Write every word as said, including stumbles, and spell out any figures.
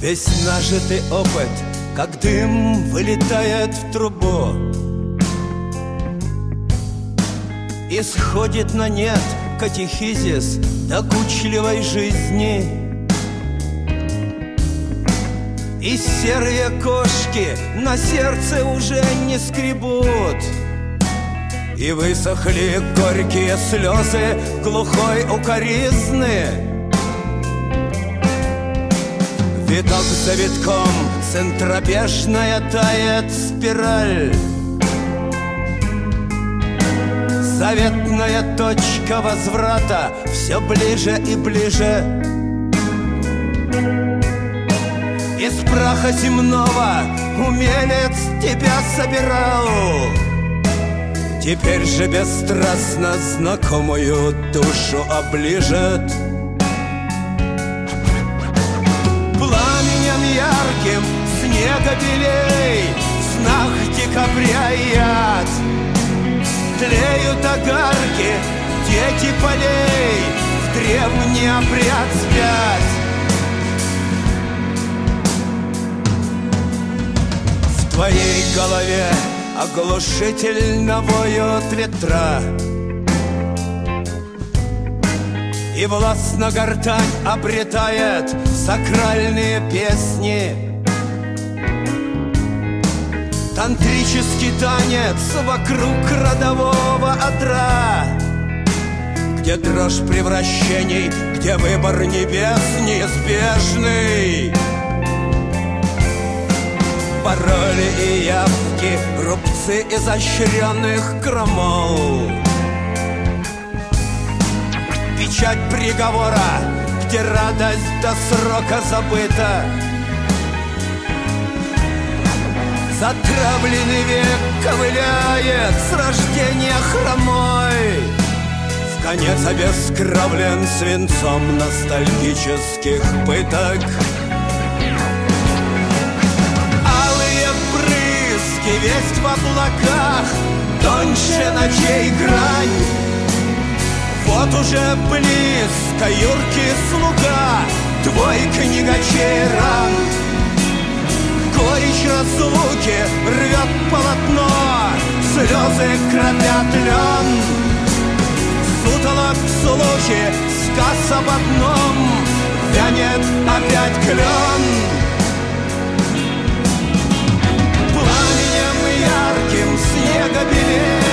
Весь нажитый опыт, как дым, вылетает в трубу и сходит на нет катехизис докучливой жизни. И серые кошки на сердце уже не скребут, и высохли горькие слезы глухой укоризны. Виток за витком центробежная тает спираль. Заветная точка возврата все ближе и ближе. Из праха земного умелец тебя собирал, теперь же бесстрастно знакомую душу оближет. Пламенем ярким снега белей в снах декабря и яд. Тлеют огарки, дети полей в древний обряд спят. В твоей голове оглушительно воют ветра, и властно гортань обретает сакральные песни. Тантрический танец вокруг родового одра, где дрожь превращений, где выбор небес неизбежный. Пароли и явки, рубцы изощренных крамол, печать приговора, где радость до срока забыта. Затравленный век ковыляет с рождения хромой, в конец обескровлен свинцом ностальгических пыток. Алые брызги, весть в облаках, тоньше ночей грань. Вот уже близко юркий слуга твой книгачей ран. Горечь разлуки рвет полотно, слезы кропят лен. Сутолок слухи, сказ об одном, вянет опять клен. Пламенем ярким снега белеет